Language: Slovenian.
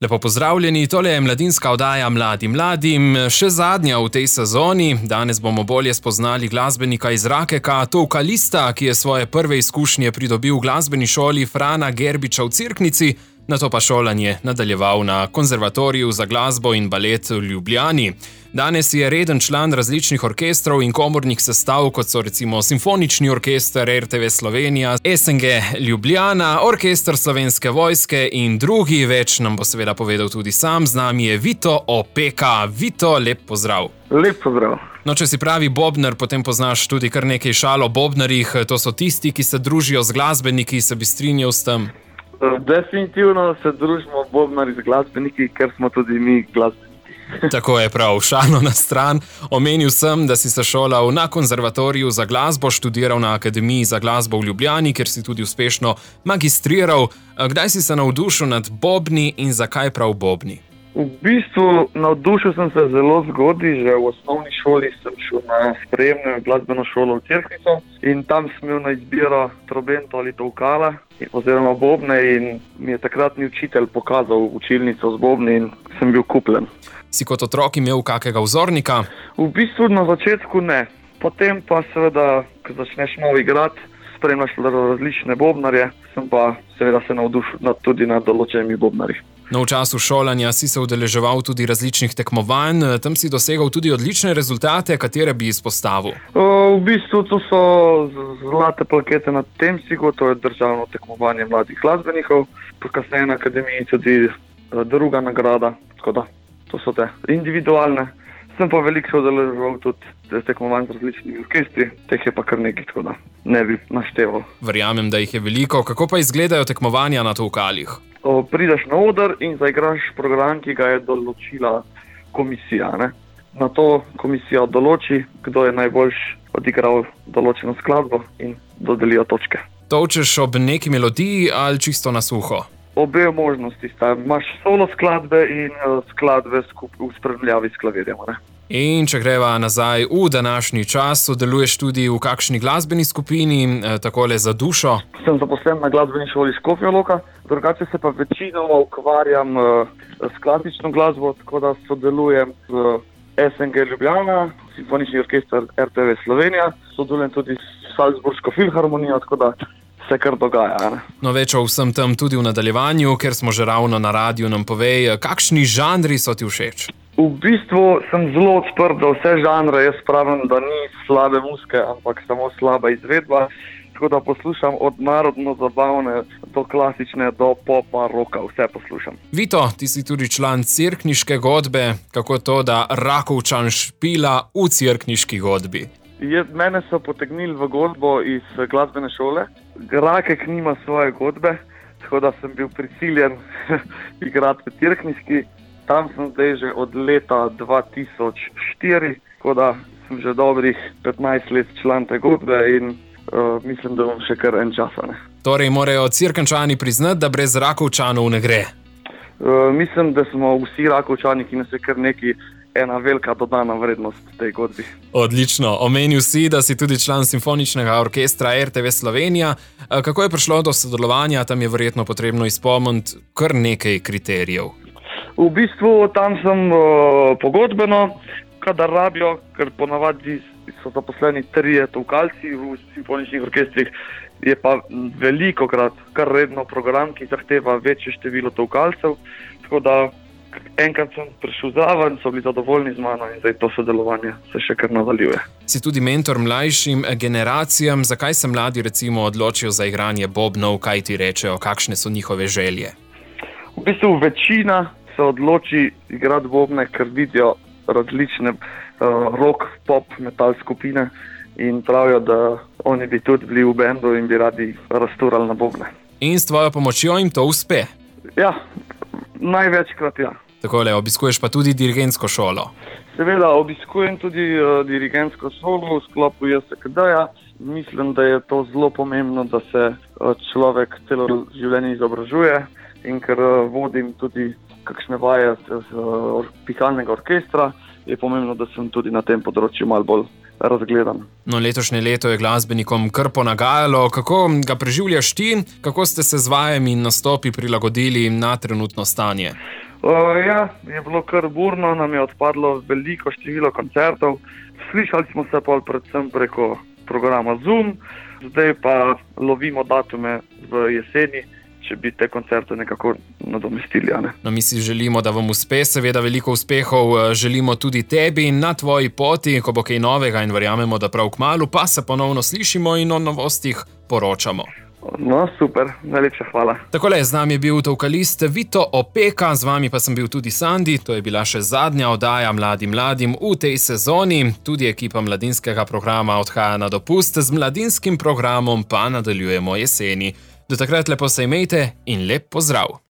Lepo pozdravljeni, tole je mladinska oddaja Mladim. Še zadnja v tej sezoni. Danes bomo bolje spoznali glasbenika iz Rakeka, Toukalista, ki je svoje prve izkušnje pridobil v glasbeni šoli Frana Gerbiča v Cerknici, nato pa šolanje nadaljeval na Konzervatoriju za glasbo in balet v Ljubljani. Danes je reden član različnih orkestrov in komornih sestav, kot so recimo Simfonični orkester RTV Slovenija, SNG Ljubljana, Orkester Slovenske vojske in drugi. Več nam bo seveda povedal tudi sam. Z nami je Vito Opeka. Vito, lep pozdrav. Lep pozdrav. No, če si pravi bobnar, potem poznaš tudi kar nekaj šal o bobnarjih. To so tisti, ki se družijo z glasbeniki, se bi strinjal s tem? Definitivno se družimo bobnari z glasbeniki, ker smo tudi mi glasbeniki. Tako je prav, šalo na stran. Omenil sem, da si se šolal na Konzervatoriju za glasbo, študiral na Akademiji za glasbo v Ljubljani, kjer si tudi uspešno magistriral. Kdaj si se navdušil nad bobni in zakaj prav bobni? V bistvu navdušil sem se zelo zgodaj, že v osnovni šoli sem šel na sprejemno glasbeno šolo v Cerknico in tam sem imel na izbiro trobento ali toukala oziroma bobne in mi je takratni učitelj pokazal učilnico z bobni in sem bil kupljen. Si kot otrok imel kakega vzornika? V bistvu na začetku ne, potem pa seveda, ko začneš malo igrati, spremljaš različne bobnarje, sem pa seveda se navdušil tudi nad določenimi bobnarji. No, v času šolanja si se udeleževal tudi različnih tekmovanj, tam si dosegal tudi odlične rezultate, katere bi izpostavil? V bistvu to so zlate plakete na Temsigu, to je državno tekmovanje mladih glasbenikov, kasneje na Akademiji tudi druga nagrada, tako da to so te individualne. Sem pa veliko se udeleževal tudi tekmovanj z različnimi orkestri, teh je pa kar nekaj, tako da ne bi našteval. Verjamem, da jih je veliko. Kako pa izgledajo tekmovanja na toukalih? Prideš na oder in zaigraš program, ki ga je določila komisija. Na to komisija določi, kdo je najboljš odigral določeno skladbo in dodelijo točke. Tolčeš ob neki melodiji ali čisto na suho? Obe možnosti sta. Imaš solo skladbe in skladbe v spremljavi s klavirjem. In če greva nazaj v današnji čas, sodeluješ tudi v kakšni glasbeni skupini, takole za dušo? Sem zaposlen na glasbeni šoli Škofja Loka, drugače se pa večinoma ukvarjam s klasično glasbo, tako da sodelujem z SNG Ljubljana, Simfonični orkester RTV Slovenija, sodelujem tudi s Salzburško filharmonijo, tako da se kar dogaja. No, več o vsem tem tudi v nadaljevanju, ker smo že ravno na radiju. Nam povej, kakšni žanri so ti všeč? V bistvu sem zelo odprt za vse žanre. Jaz pravim, da ni slabe muzike, ampak samo slaba izvedba. Tako da poslušam od narodno zabavne do klasične, do popa, roka, vse poslušam. Vito, ti si tudi član cerkniške godbe. Kako to, da Rakovčan špila v cerkniški godbi? Mene so potegnili v godbo iz glasbene šole. Rakek nima svoje godbe, tako da sem bil prisiljen igrati v cerkniški. Tam sem zdaj že od leta 2004, tako da sem že dobrih 15 let član te godbe in mislim, da bom še kar en čas. Torej morajo Cerkničani priznati, da brez Rakovčanov ne gre? Mislim, da smo vsi Rakovčani, ki nas je kar neki ena velika dodana vrednost tej godbi. Odlično. Omenil si, da si tudi član Simfoničnega orkestra RTV Slovenija. Kako je prišlo do sodelovanja? Tam je verjetno potrebno izpolniti kar nekaj kriterijev. V bistvu tam sem pogodbeno, kadar rabijo, ker ponavadi so zaposleni 3 toukalci v simfoničnih orkestrih, je pa velikokrat kar redno program, ki zahteva večje število toukalcev, tako da enkrat sem prišel zraven, so bili zadovoljni z mano in zdaj to sodelovanje se še kar nadaljuje. Si tudi mentor mlajšim generacijam. Zakaj se mladi recimo odločijo za igranje bobnov? Kaj ti rečejo? Kakšne so njihove želje? V bistvu večina se odloči igrati bobne, ker vidijo različne rock, pop, metal skupine in pravijo, da oni bi tudi bili v bendu in bi radi rasturali na bobne. In s tvojo pomočjo jim to uspe? Ja, največkrat ja. Takole, obiskuješ pa tudi dirigentsko šolo? Seveda, obiskujem tudi dirigentsko šolo v sklopu JSKD-ja. Mislim, da je to zelo pomembno, da se človek celo življenje izobražuje in ker vodim tudi kakšne vaje pihalnega orkestra, je pomembno, da sem tudi na tem področju malo bolj razgledan. No, letošnje leto je glasbenikom kar ponagajalo. Kako ga preživljaš ti? Kako ste se z vajami in nastopi prilagodili na trenutno stanje? Ja, je bilo kar burno, nam je odpadlo veliko število koncertov. Slišali smo se pa predvsem preko programa Zoom, zdaj pa lovimo datume v jeseni, če bi te koncerte nekako nadomestili. No, mi si želimo, da vam uspe, seveda veliko uspehov želimo tudi tebi na tvoji poti, ko bo kaj novega in verjamemo, da prav kmalu pa se ponovno slišimo in o novostih poročamo. No, super, najlepša hvala. Takole, z nami je bil vokalist Vito Opeka, z vami pa sem bil tudi Sandi. To je bila še zadnja oddaja Mladim v tej sezoni. Tudi ekipa mladinskega programa odhaja na dopust, z mladinskim programom pa nadaljujemo jeseni. Do takrat lepo se imejte in lep pozdrav!